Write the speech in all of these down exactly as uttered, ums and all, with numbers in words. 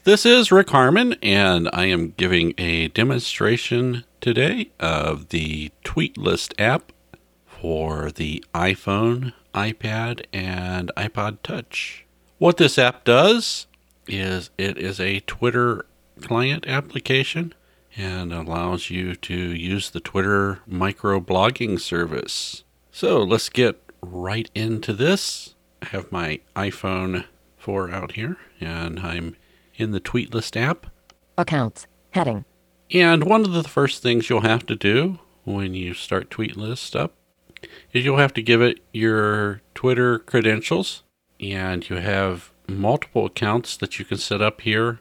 This is Rick Harmon, and I am giving a demonstration today of the Tweetlist app for the iPhone, iPad, and iPod Touch. What this app does is it is a Twitter client application and allows you to use the Twitter microblogging service. So let's get right into this. I have my iPhone four out here, and I'm in the Tweetlist app. Accounts, heading. And one of the first things you'll have to do when you start Tweetlist up is you'll have to give it your Twitter credentials. And you have multiple accounts that you can set up here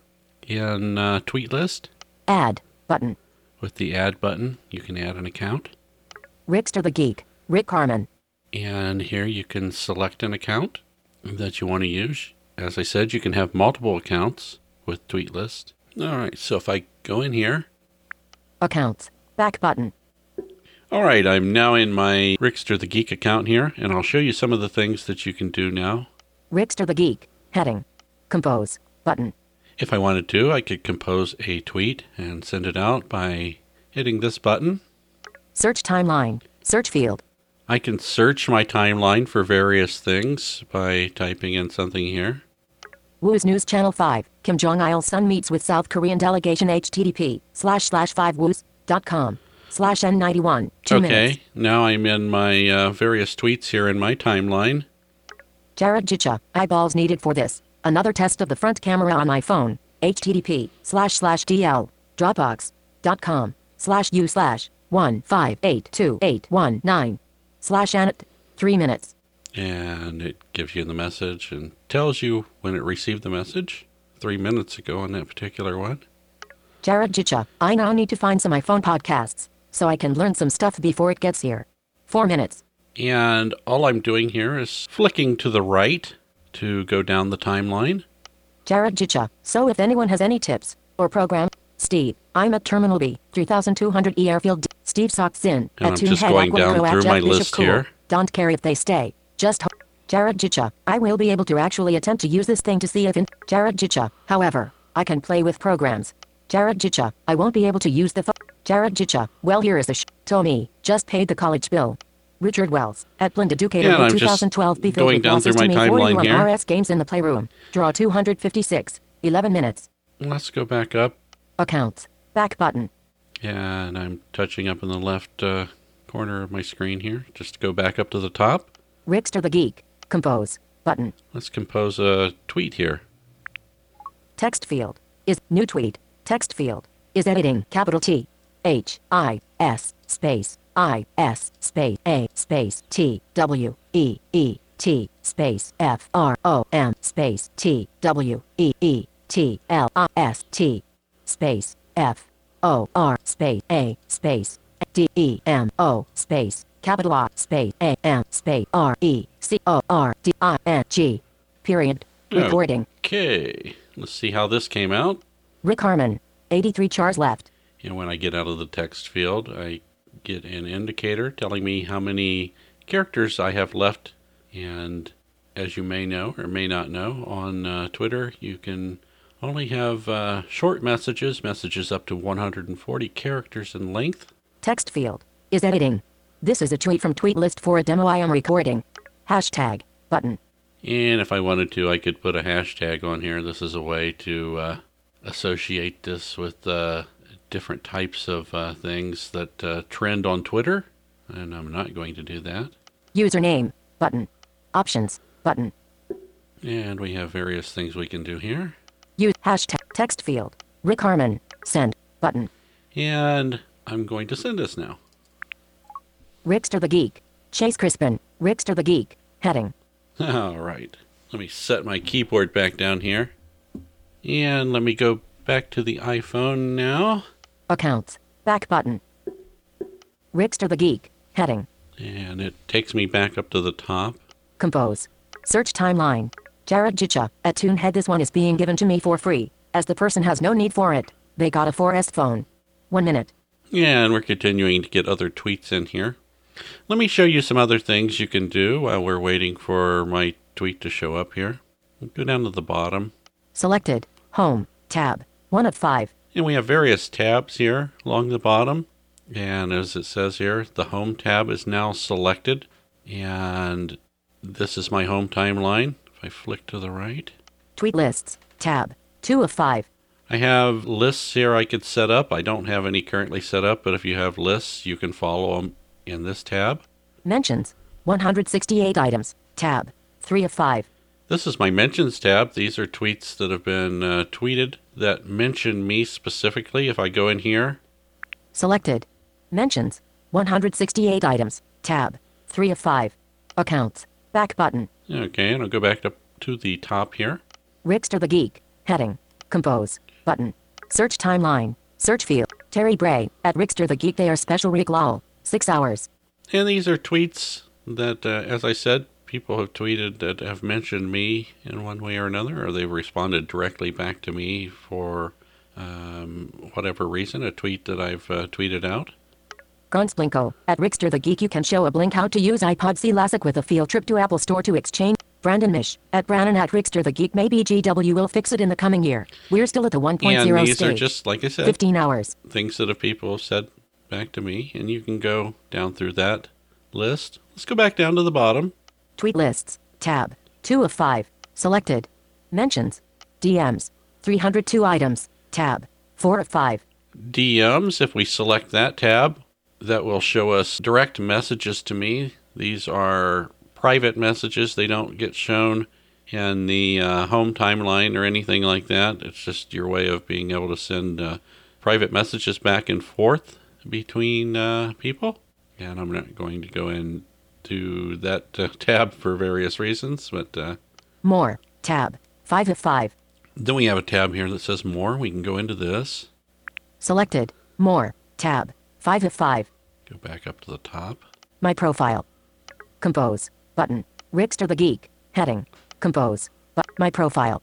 in uh, Tweetlist. Add button. With the add button, you can add an account. Rickster the Geek, Rick Harmon. And here you can select an account that you want to use. As I said, you can have multiple accounts with Tweetlist. All right, so if I go in here. Accounts, back button. All right, I'm now in my Rickster the Geek account here, and I'll show you some of the things that you can do now. Rickster the Geek, heading. Compose, button. If I wanted to, I could compose a tweet and send it out by hitting this button. Search timeline, search field. I can search my timeline for various things by typing in something here. Woo's News Channel five, Kim Jong-il's son meets with South Korean delegation http slash slash 5woos dot com slash N91, two okay, minutes. Now I'm in my uh, various tweets here in my timeline. Jared Jicha, eyeballs needed for this. Another test of the front camera on my phone. http slash slash dl dropbox dot com slash u slash one five eight two eight one nine slash anat three minutes. And it gives you the message and tells you when it received the message three minutes ago on that particular one. Jared Jicha, I now need to find some iPhone podcasts so I can learn some stuff before it gets here. Four minutes. And all I'm doing here is flicking to the right to go down the timeline. Jared Jicha, so if anyone has any tips or program, Steve, I'm at Terminal B, three thousand two hundred E Airfield. Steve Socks in And at I'm just going down through my list here. Don't care if they stay. Just ho- Jared Jicha, I will be able to actually attempt to use this thing to see if in Jared Jicha, however, I can play with programs. Jared Jicha, I won't be able to use the phone. Jared Jicha, well here is the sh- Tommy, just paid the college bill. Richard Wells, at Blind Educator Yeah, in twenty twelve, be filled going with down through losses my to me, timeline forty-one here. R S games in the playroom. Draw two hundred fifty-six, eleven minutes. Let's go back up. Accounts, back button. And I'm touching up in the left uh, corner of my screen here, just to go back up to the top. Rickster the Geek, compose, button. Let's compose a tweet here. Text field, is, new tweet, text field, is editing, capital T, H, I, S, space, I, S, space, A, space, T, W, E, E, T, space, F, R, O, M, space, T, W, E, E, T, L, I, S, T, space, F, O, R, space, A, space, D, E, M, O, space, capital R, space, A, M, space, R, E, C, O, R, D, I, N, G, period, recording. Okay, let's see how this came out. Rick Harmon, eighty-three chars left. And when I get out of the text field, I get an indicator telling me how many characters I have left. And as you may know or may not know, on uh, Twitter, you can only have uh, short messages, messages up to one hundred forty characters in length. Text field, is editing. This is a tweet from Tweetlist for a demo I am recording. Hashtag, button. And if I wanted to, I could put a hashtag on here. This is a way to uh, associate this with uh, different types of uh, things that uh, trend on Twitter. And I'm not going to do that. Username, button. Options, button. And we have various things we can do here. Use hashtag, text field. Rick Harmon, send, button. And I'm going to send this now. Rickster the Geek, Chase Crispin, Rickster the Geek, heading. All right. Let me set my keyboard back down here. And let me go back to the iPhone now. Accounts, back button. Rickster the Geek, heading. And it takes me back up to the top. Compose. Search timeline. Jared Jicha, at TuneHead. This one is being given to me for free, as the person has no need for it. They got a four S phone. One minute. Yeah, and we're continuing to get other tweets in here. Let me show you some other things you can do while we're waiting for my tweet to show up here. Go down to the bottom. Selected. Home. tab, one of five. And we have various tabs here along the bottom. And as it says here, the home tab is now selected. And this is my home timeline. If I flick to the right. Tweet lists, tab, two of five. I have lists here I could set up. I don't have any currently set up, but if you have lists, you can follow them in this tab. Mentions, one hundred sixty-eight items, tab, three of five. This is my mentions tab. These are tweets that have been uh, tweeted that mention me specifically. If I go in here. Selected. Mentions, one hundred sixty-eight items, tab, three of five. Accounts, back button. Okay, and I'll go back up to the top here. Rickster the Geek, heading, compose, button. Search timeline, search field, Terry Bray, at Rickster the Geek. They are special Rick Lowell, six hours. And these are tweets that, uh, as I said, people have tweeted that have mentioned me in one way or another, or they've responded directly back to me for um, whatever reason, a tweet that I've uh, tweeted out. Gunsblinko, at Rickster the Geek. You can show a blink how to use iPod C Classic with a field trip to Apple Store to exchange. Brandon Mish, at Brannon at Rickster the Geek. Maybe G W will fix it in the coming year. We're still at the one point oh and these stage. are just, like I said, fifteen hours. Things that have people have said back to me, and you can go down through that list. Let's go back down to the bottom. Tweet lists, tab, two of five. Selected. Mentions, D Ms, three hundred two items, tab, four of five. D Ms, if we select that tab, that will show us direct messages to me. These are private messages. They don't get shown in the uh, home timeline or anything like that. It's just your way of being able to send uh, private messages back and forth between uh, people. And I'm not going to go into that uh, tab for various reasons, but uh, more, tab, five of five. Then we have a tab here that says more. We can go into this. Selected, more, tab, five of five. Go back up to the top. My profile. Compose, button, Rickster the Geek, heading, compose, but my profile.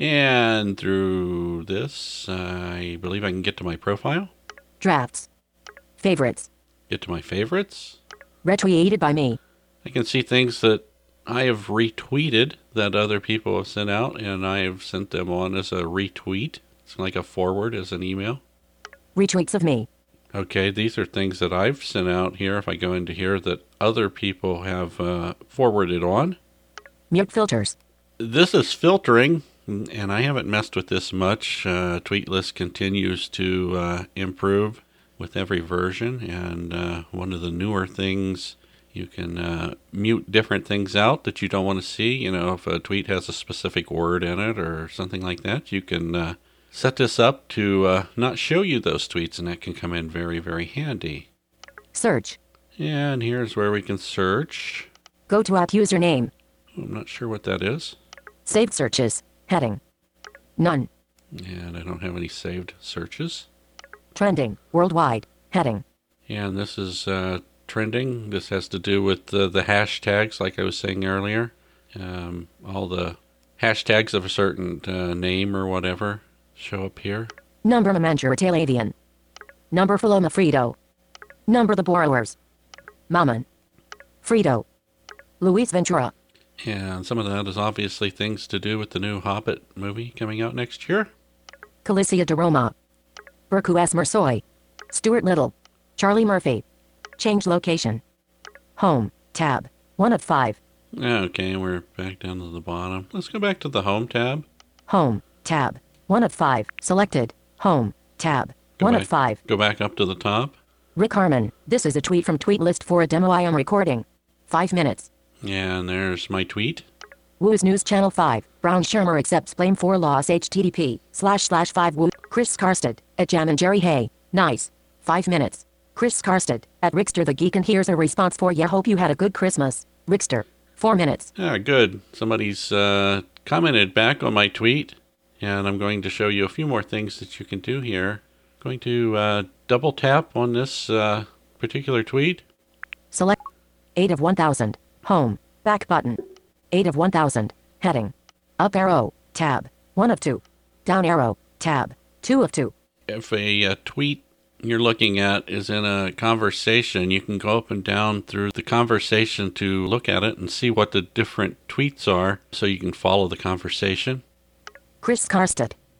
And through this, I believe I can get to my profile. Drafts. Favorites. Get to my favorites. Retweeted by me. I can see things that I have retweeted that other people have sent out, and I have sent them on as a retweet. It's like a forward as an email. Retweets of me. Okay, these are things that I've sent out here, if I go into here, that other people have uh, forwarded on. Mute filters. This is filtering, and I haven't messed with this much. Uh, Tweetlist continues to uh, improve with every version, and uh, one of the newer things, you can uh, mute different things out that you don't want to see. You know, if a tweet has a specific word in it or something like that, you can uh, set this up to uh, not show you those tweets, and that can come in very, very handy. Search. And here's where we can search. Go to app username. I'm not sure what that is. Saved searches. Heading. None. And I don't have any saved searches. Trending. Worldwide. Heading. And this is uh, trending. This has to do with uh, the hashtags, like I was saying earlier. Um, all the hashtags of a certain uh, name or whatever show up here. Number Manager Italian. Number Paloma Frito. Number The Borrowers. Mammon. Frito. Luis Ventura. And some of that is obviously things to do with the new Hobbit movie coming out next year. Calicia de Roma. Berku S. Mersoy. Stuart Little. Charlie Murphy. Change location. Home. Tab. One of five. Okay, we're back down to the bottom. Let's go back to the Home tab. Home. Tab. One of five. Selected. Home. Tab. Go One back, of five. Go back up to the top. Rick Harmon. This is a tweet from Tweetlist for a demo I am recording. Five minutes. And there's my tweet. Woo's News Channel five. Brown Shermer accepts blame for loss. H T T P slash slash five Woo. Chris Karstad. At Jam and Jerry Hay. Nice. Five minutes. Chris Karstad. At Rickster the Geek. And here's a response for ya. Hope you had a good Christmas. Rickster. Four minutes. Yeah, good. Somebody's uh, commented back on my tweet. And I'm going to show you a few more things that you can do here. Going to uh, double tap on this uh, particular tweet. Select. eight of one thousand. Home. Back button. eight of one thousand. Heading. Up arrow. Tab. one of two. Down arrow. Tab. two of two. If a uh, tweet you're looking at is in a conversation, you can go up and down through the conversation to look at it and see what the different tweets are so you can follow the conversation. Chris Karstad.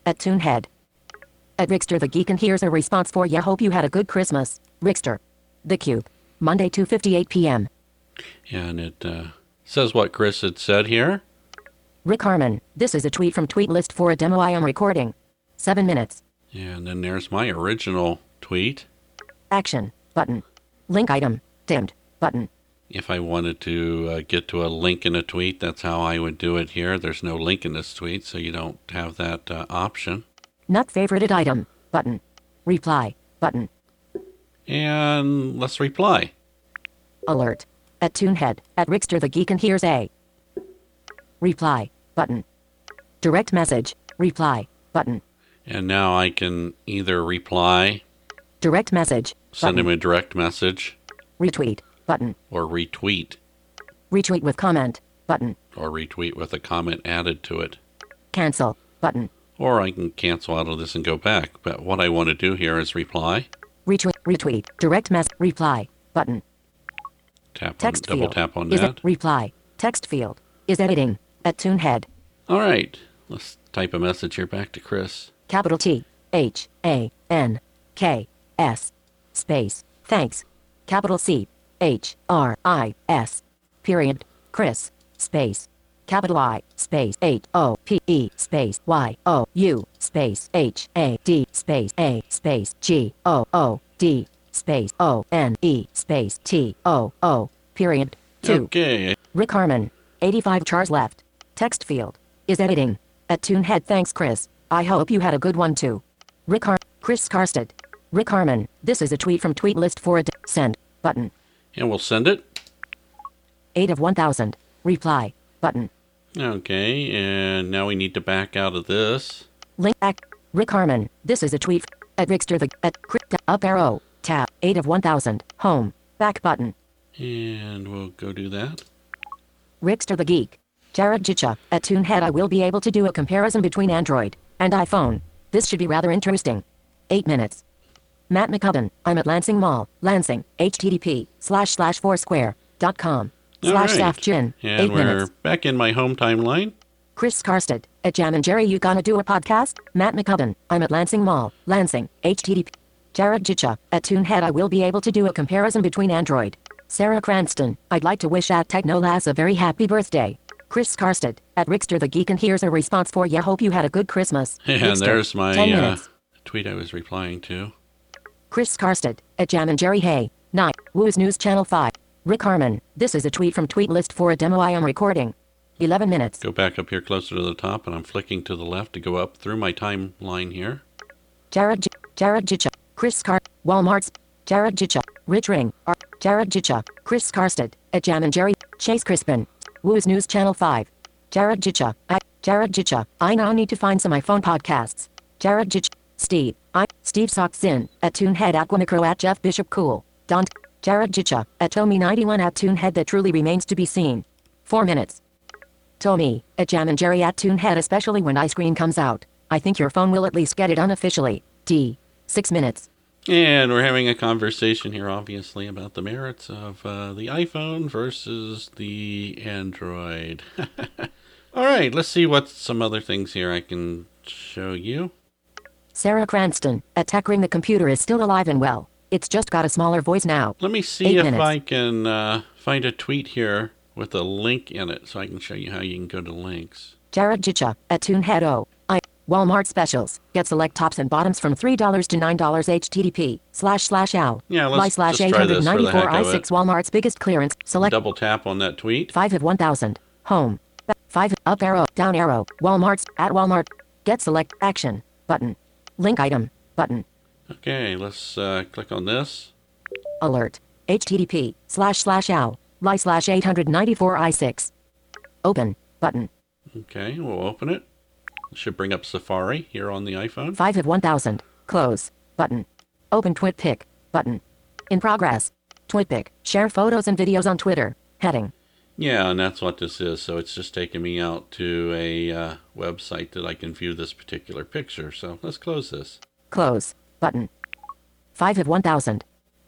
at Toonhead. At Rickster the Geek, and here's a response for ya. Hope you had a good Christmas. Rickster. The Cube. Monday, two fifty-eight p.m. And it uh, says what Chris had said here. Rick Harmon. This is a tweet from Tweetlist for a demo I am recording. Seven minutes. And then there's my original tweet. Action. Button. Link item. Dimmed. Button. If I wanted to uh, get to a link in a tweet, that's how I would do it here. There's no link in this tweet, so you don't have that uh, option. Not favorited item. Button. Reply. Button. And let's reply. Alert. At Toonhead. At Rickster the Geek, and here's a reply. Button. Direct message. Reply. Button. And now I can either reply, Direct message. send Button. him a direct message, Retweet. Button. or retweet, Retweet with comment. Button. or retweet with a comment added to it. Cancel. Button. Or I can cancel out of this and go back. But what I want to do here is reply. Retweet. Retweet. Direct mess. Reply. Button. Tap on, Text double field. tap on Is that. it reply? Text field. Is editing. At Toonhead. All right. Let's type a message here back to Chris. Capital T. H. A. N. K. S. Space. Thanks. Capital C. H. R. I. S. Period. Chris. Space. Capital I. Space. H. O. P. E. Space. Y. O. U. Space. H. A. D. Space. A. Space. G. O. O. D. Space. O. N. E. Space. T. O. O. Period. two. Okay. Rick Harmon. eighty-five chars left. Text field. Is editing. At Toonhead. Thanks, Chris. I hope you had a good one too. Rick Har- Chris Karstad. Rick Harmon. This is a tweet from Tweetlist for a d- send. Button. And we'll send it. eight of one thousand. Reply. Button. Okay. And now we need to back out of this. Link back. Rick Harmon. This is a tweet f- at Rickster the at cri- up arrow. Tab. eight of one thousand. Home. Back button. And we'll go do that. Rickster the Geek. Jared Jicha. At Toonhead, I will be able to do a comparison between Android and iPhone. This should be rather interesting. Eight minutes. Matt McCubbin. I'm at Lansing Mall, Lansing. http slash slash foursquare dot com All slash right. safjin. And Eight we're minutes. back in my home timeline. Chris Karstad. At Jam and Jerry, you gonna do a podcast? Matt McCubbin. I'm at Lansing Mall, Lansing. http. Jared Jicha. At Toonhead, I will be able to do a comparison between Android. Sarah Cranston. I'd like to wish at Technolas a very happy birthday. Chris Karstad. At Rickster the Geek, and here's a response for ya. Hope you had a good Christmas. And Rickster. there's my ten uh, minutes. tweet I was replying to. Chris Karstad. At Jam and Jerry. Hey. nine. Woo's News Channel five. Rick Harmon. This is a tweet from Tweetlist for a demo I am recording. eleven minutes. Go back up here closer to the top, and I'm flicking to the left to go up through my timeline here. Jared J- Jared Jicha. Chris Car. Walmart's. Jared Jicha. Rich Ring. R- Jared Jicha. Chris Karstad. At Jam and Jerry. Chase Crispin. Woo's News Channel five. Jared Jicha. I. Jared Jicha. I now need to find some iPhone podcasts. Jared Jicha. Steve. I. Steve Soxin. At Toonhead. Aquamicro. At Jeff Bishop Cool. Don. Jared Jicha. At Tommy ninety-one. At Toonhead. That truly remains to be seen. Four minutes. Tommy. At Jam and Jerry. At Toonhead. Especially when ice cream comes out. I think your phone will at least get it unofficially. D. Six minutes. And we're having a conversation here, obviously, about the merits of uh, the iPhone versus the Android. All right, let's see what some other things here I can show you. Sarah Cranston. At Tech Ring. The computer is still alive and well. It's just got a smaller voice now. Let me see Eight if minutes. I can uh, find a tweet here with a link in it so I can show you how you can go to links. Jared Jicha. At Toonhead. O. I. Walmart specials. Get select tops and bottoms from three dollars to nine dollars. http slash slash ow. Yeah, let's Ly slash just try this for the heck I of six it. Walmart's biggest clearance. Select Double tap on that tweet. five of one thousand. Home. Ba- five up arrow. Down arrow. Walmart's. At Walmart. Get select action. Button. Link item. Button. Okay, let's uh, click on this. Alert. http slash slash ow. Ly slash eight ninety-four I six. Open. Button. Okay, we'll open it. It should bring up Safari here on the iPhone. five of one thousand. Close. Button. Open TwitPic. Button. In progress. TwitPic. Share photos and videos on Twitter. Heading. Yeah, and that's what this is. So it's just taking me out to a uh, website that I can view this particular picture. So let's close this. Close. Button. five of one thousand.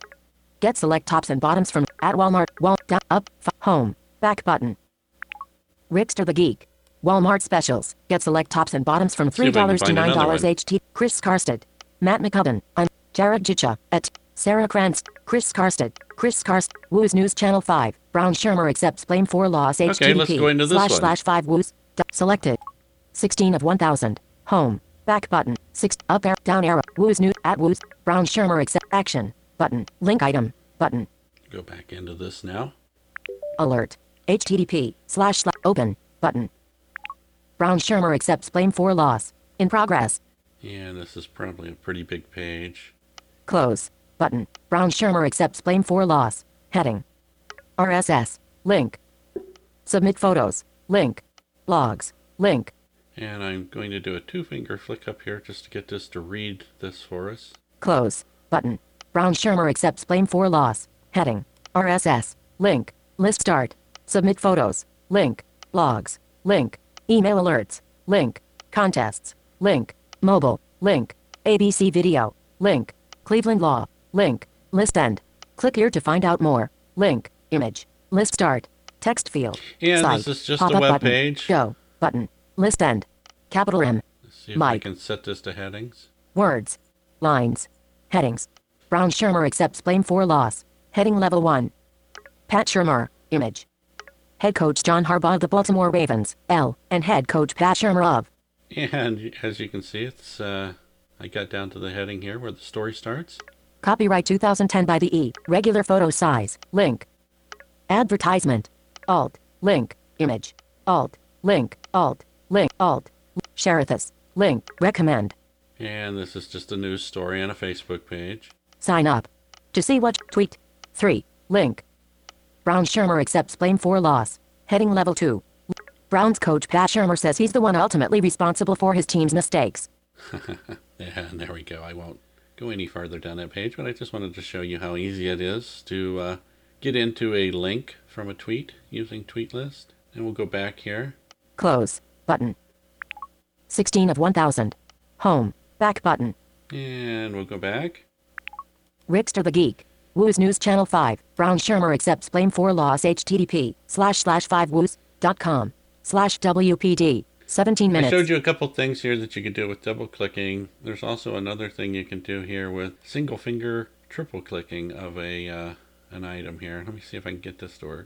Get select tops and bottoms from at Walmart. Wal down up f- home. Back button. Rickster the Geek. Walmart specials. Get select tops and bottoms from See if three I can dollars to find nine another dollars one. H T. Chris Karstad. Matt McCubbin. I'm Jared Gicha. At Sarah Krantz. Chris Karstad. Chris Karst. Woo's News Channel five. Brown Shermer accepts blame for loss. Okay, let's go into this slash one. slash five Woo's. D- selected. sixteen of one thousand. Home. Back button. six. Up arrow. Down arrow. Woo's News. At Woo's. Brown Shermer accept. Action. Button. Link item. Button. Go back into this now. Alert. H T T P. Slash slash. Open. Button. Brown Shermer accepts blame for loss. In progress. And this is probably a pretty big page. Close. Button. Brown Shermer accepts blame for loss. Heading. R S S. Link. Submit photos. Link. Logs. Link. And I'm going to do a two-finger flick up here just to get this to read this for us. Close. Button. Brown Shermer accepts blame for loss. Heading. R S S. Link. List start. Submit photos. Link. Logs. Link. Email alerts. Link. Contests. Link. Mobile. Link. A B C video. Link. Cleveland Law. Link. List end. Click here to find out more. Link. Image. List start. Text field. And Site. this is just Pop-up a web button. page. Show. Button. List end. Capital M. Let's see if I Mike. can set this to headings. Words. Lines. Headings. Brown Shermer accepts blame for loss. Heading level one. Pat Shermer. Image. Head coach John Harbaugh of the Baltimore Ravens. L. And head coach Pat Shermer of. And as you can see, it's uh, I got down to the heading here where the story starts. Copyright two thousand ten by the E. Regular photo size. Link. Advertisement. Alt. Link. Image. Alt. Link. Alt. Link. Alt. Sheriffus. Link. Recommend. And this is just a news story on a Facebook page. Sign up. To see what tweet. three. Link. Brown Shermer accepts blame for loss. Heading level two. Browns coach Pat Shermer says he's the one ultimately responsible for his team's mistakes. Yeah, and there we go. I won't go any farther down that page, but I just wanted to show you how easy it is to uh, get into a link from a tweet using TweetList. And we'll go back here. Close. Button. sixteen of one thousand. Home. Back button. And we'll go back. Rickster the Geek. Woo's News Channel five. Brown Shermer accepts blame for loss. H T T P. Slash slash five woos dot com. Slash W P D. seventeen minutes. I showed you a couple things here that you can do with double clicking. There's also another thing you can do here with single finger triple clicking of a uh, an item here. Let me see if I can get this to work.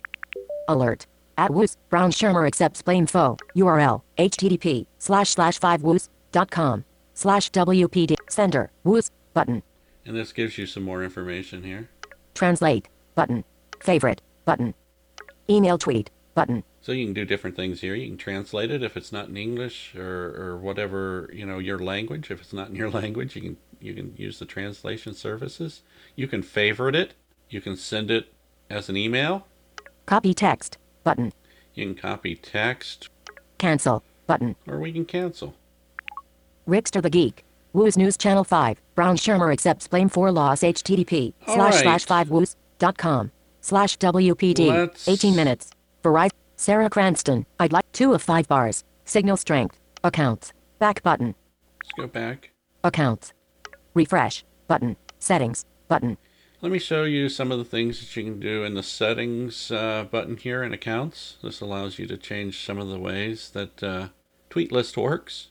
Alert. At Woos. Brown Shermer accepts blame foe. U R L. H T T P. Slash slash five woos dot com. Slash W P D. Sender. Woos. Button. And this gives you some more information here. Translate. Button. Favorite. Button. Email tweet. Button. So you can do different things here. You can translate it if it's not in English or, or whatever, you know, your language. If it's not in your language, you can you can use the translation services. You can favorite it. You can send it as an email. Copy text. Button. You can copy text, Cancel. Button. or we can cancel. Rickster the Geek. Woo's News Channel five. Brown Shermer accepts blame for loss. H T T P. All Slash right. slash five woos dot com. Slash W P D. Let's- eighteen minutes. Verizon. Sarah Cranston. I'd like two of five bars. Signal strength. Accounts. Back button. Let's go back. Accounts. Refresh. Button. Settings. Button. Let me show you some of the things that you can do in the settings uh, button here in accounts. This allows you to change some of the ways that uh, TweetList works.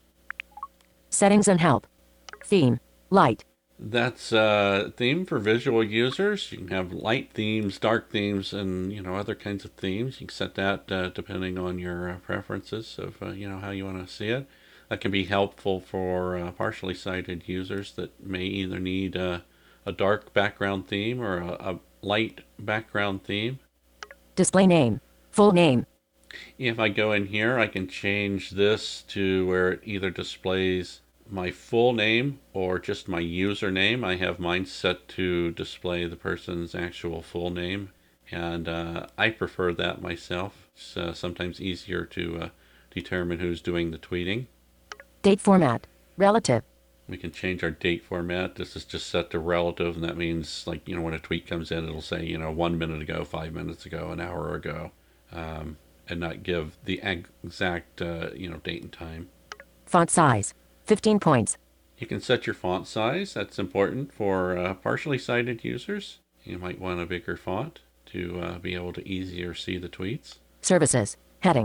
Settings and help. Theme. Light. That's a theme for visual users. You can have light themes, dark themes, and you know other kinds of themes. You can set that uh, depending on your uh, preferences of uh, you know how you want to see it. That can be helpful for uh, partially sighted users that may either need a, a dark background theme or a, a light background theme. Display name. Full name. If I go in here, I can change this to where it either displays my full name or just my username. I have mine set to display the person's actual full name, and uh, I prefer that myself. It's uh, sometimes easier to uh, determine who's doing the tweeting. Date format. Relative. We can change our date format. This is just set to relative, and that means, like, you know, when a tweet comes in, it'll say, you know, one minute ago, five minutes ago, an hour ago, um, and not give the exact, uh, you know, date and time. Font size. fifteen points. You can set your font size. That's important for uh, partially sighted users. You might want a bigger font to uh, be able to easier see the tweets. Services. Heading.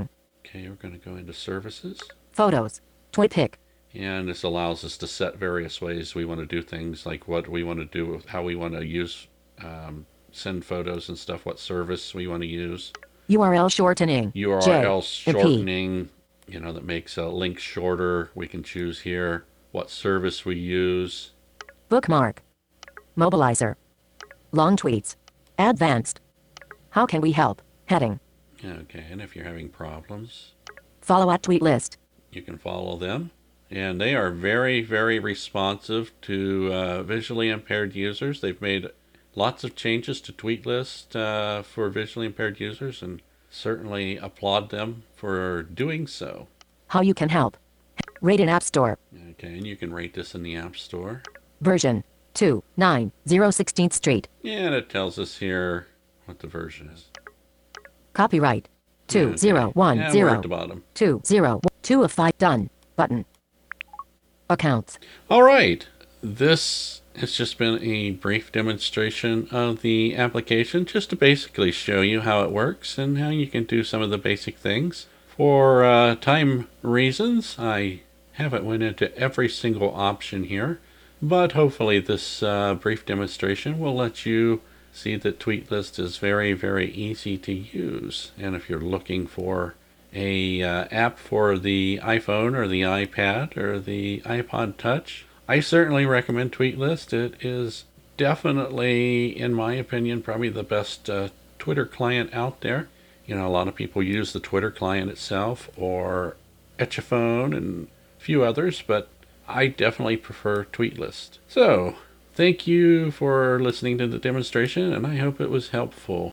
Okay, we're going to go into services. Photos. TweetPic. And this allows us to set various ways we want to do things, like what we want to do, with how we want to use, um, send photos and stuff, what service we want to use. U R L shortening. U R L J and P. shortening, you know, that makes a link shorter. We can choose here what service we use. Bookmark. Mobilizer. Long tweets. Advanced. How can we help? Heading. Okay, and if you're having problems, Follow at tweet list. you can follow them. And they are very, very responsive to uh, visually impaired users. They've made lots of changes to TweetList uh, for visually impaired users, and certainly applaud them for doing so. How you can help. Rate in App Store. Okay, and you can rate this in the App Store. Version two nine zero sixteenth Street. And it tells us here what the version is. Copyright. two zero Okay. one And we're zero at the bottom. two zero two of five. Done. Button. Accounts. All right. This has just been a brief demonstration of the application, just to basically show you how it works and how you can do some of the basic things. For uh, time reasons, I haven't went into every single option here, but hopefully this uh, brief demonstration will let you see that TweetList is very, very easy to use. And if you're looking for a uh, app for the iPhone or the iPad or the iPod Touch, I certainly recommend TweetList. It is definitely, in my opinion, probably the best uh, Twitter client out there. You know, a lot of people use the Twitter client itself or Etchaphone and a few others, but I definitely prefer TweetList. So, thank you for listening to the demonstration, and I hope it was helpful.